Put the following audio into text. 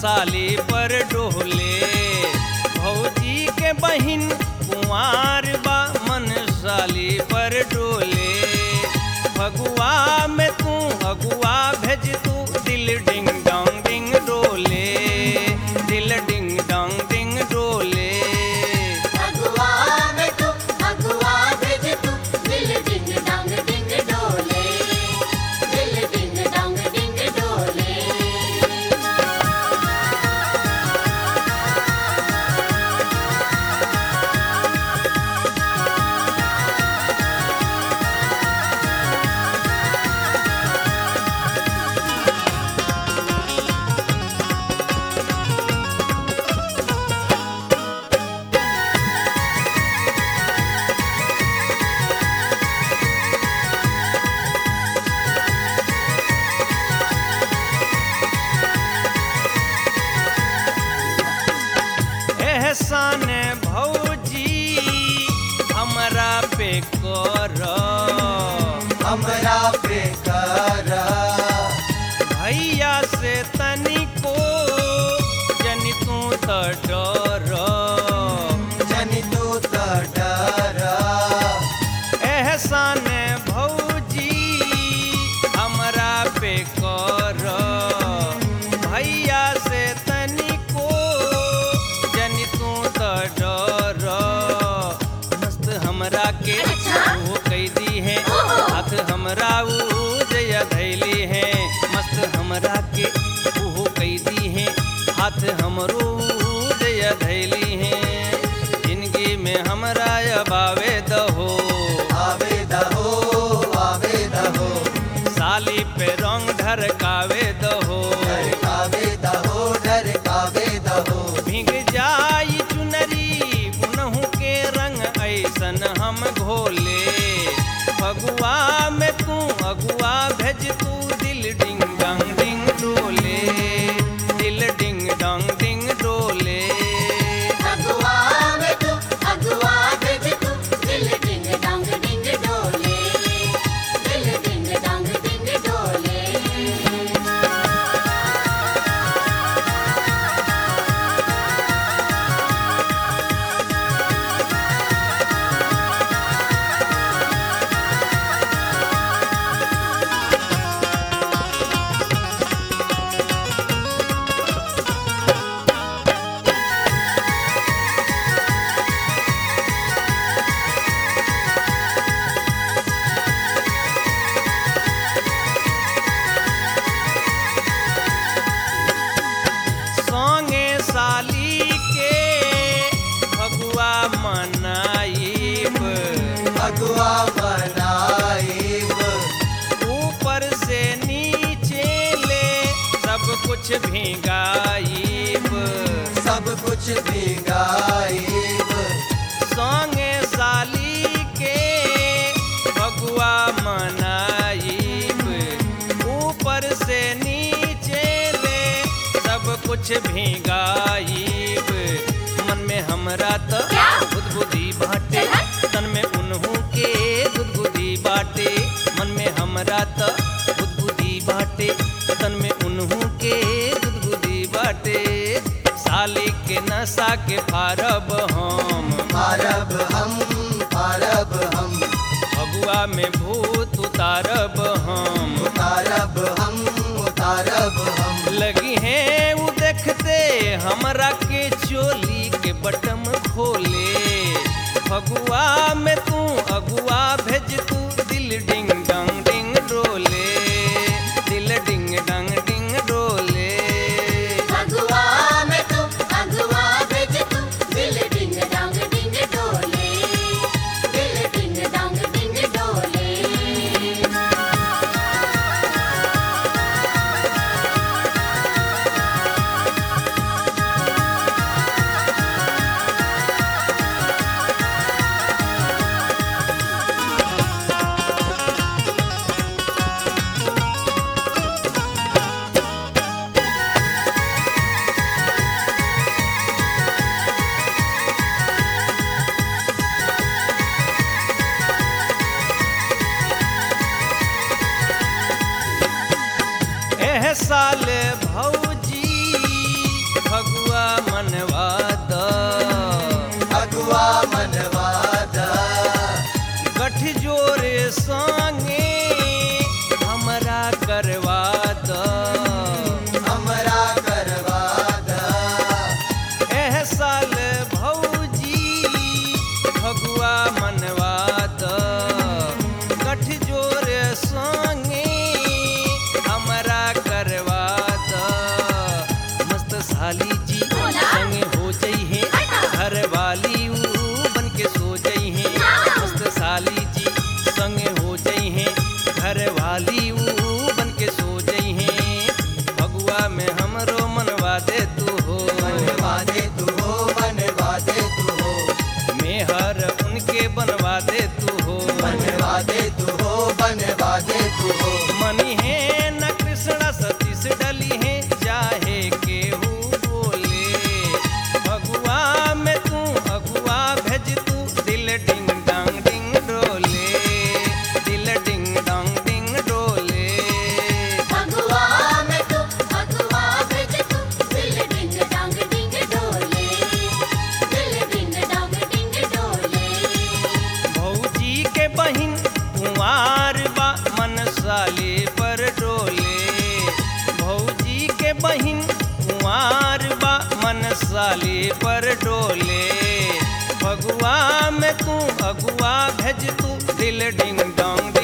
साली पर डोले। भौजी के बहिन कुंवार बा मन साली पर डोले। फगुआ में तू अगुआ भेज तू दिल डिंग डोंग डिंग डोले। दिल डिंग डोंग डिंग डोले। अगुआ में तू अगुआ भेज तू दिल डिंग डोंग डिंग डोले। दिल डिंग डोंग डिंग डोले। एहसान भौजी हमरा पे कर। हमरा पे कर। भैया से तनिको जनि तू त डर। जनि तू त डर। एहसान भौजी हमरा पे कर। भैया से तनिको जनि तू त डर। मस्त हमरा के वो कैदी है हाथ हमरा ऊ जया धैली है। मस्त हमरा के वो कैदी है हाथ हमरो जया धैली है। जिंदगी में हमरा अब आवे दहो। आवे दहो आवे दहो। साली पे रंग ढरकावे दहो। ढरकावे दहो ढरकावे दहो। भीग जाई चुनरी पुनहु के रंग ऐसन हम घोले। फगुआ में तू अगुआ भेज तू दिल डिंग डंग डिंग डोले। दिल डिंग डंग डिंग डोले। अगुआ में तू अगुआ भेज तू दिल डिंग डोंग डिंग डोले। दिल डिंग डोंग डिंग डोले। संगे साली के फगुआ मनाइब। फगुआ मनाइब। ऊपर से नीचे ले सब कुछ भिगाइब। सब कुछ भिगाइब। संगे साली के फगुआ मनाइब। ऊपर से नीचे ले सब कुछ भिगाइब। मन में हमरा त बुद्धि बाटे तन में उन्हू के बुद्धि बाटे। मन में हमरा त बुद्धि बाटे तन में उन्हू के बुद्धि बाटे। साली के नशा के फारब हम। फारब हम फारब हम। फगुआ में भूत उतारब हम। उतारब हम उतारब हम। लगी है वो देखते हमरा के चोली के बटम खोले। फगुआ में तू अगुआ भेज तू दिल डिंग डंग डिंग डोले। दिल डिंग डंग डिंग डोले। अगुआ में तू अगुआ भेज तू दिल डिंग डोंग डिंग डोले। दिल डिंग डोंग डिंग डोले। साल भौजी संगे हमरा करवा द हमरा करवा द एह साल भौजी फगुआ मनवा द गठजोर संगे हमरा करवा द मस्त साली जी संगे हो जई है घर वाली बन के सो जई है मस्त साली जी संगे हो जई है घर वाली बन के सो जई है फगुआ में हमरो मनवा दे तू हो बनवा दे तू हो बनवा दे तू हो मेहर उनके बनवा दे तू हो बनवा दे तू हो बनवा दे तू हो मनी है न कृष्ण सतीश डली है चाहे केहू बोले फगुआ में तू अगुआ भेज तू दिल डिंग डांग डिंग डोले दिल डिंग डांग डिंग डोले फगुआ में तू फगुआ भेज तू दिल डिंग डांग डिंग डोले दिल डिंग डांग डिंग डोले भौजी के बहिन कुंवार बा मन साली पर डोले भौजी के बहिन कुंवार बा मन साली पर डोले फगुआ में तू अगुआ भेज तू दिल डिंग डोंग